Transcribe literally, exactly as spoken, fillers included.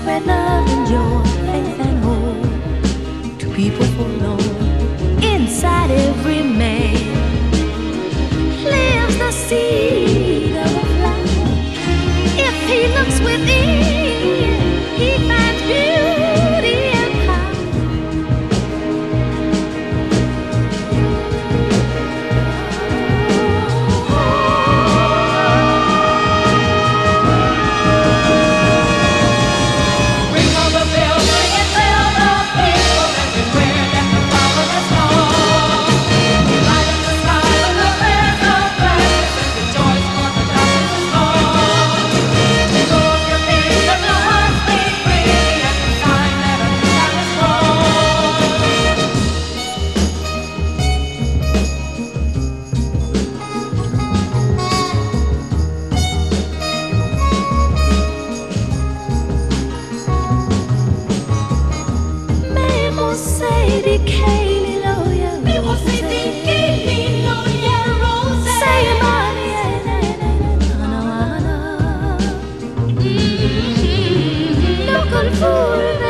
spread love and joy, faith and hope to people forlorn. Inside every man lives the seed of life. If he looks within, he finds beauty and power. Ring on the bell, ring and tell the people everywhere that the power has gone. Light up the sky with the prayers of gladness and rejoice for the darkness is gone. Go up your feet, let your hearts be free, and the sign that a new time is born. Mais mon say di Kaylee Loya, Mais on s'est dit qu'il y a no yellow say sand. money, local food.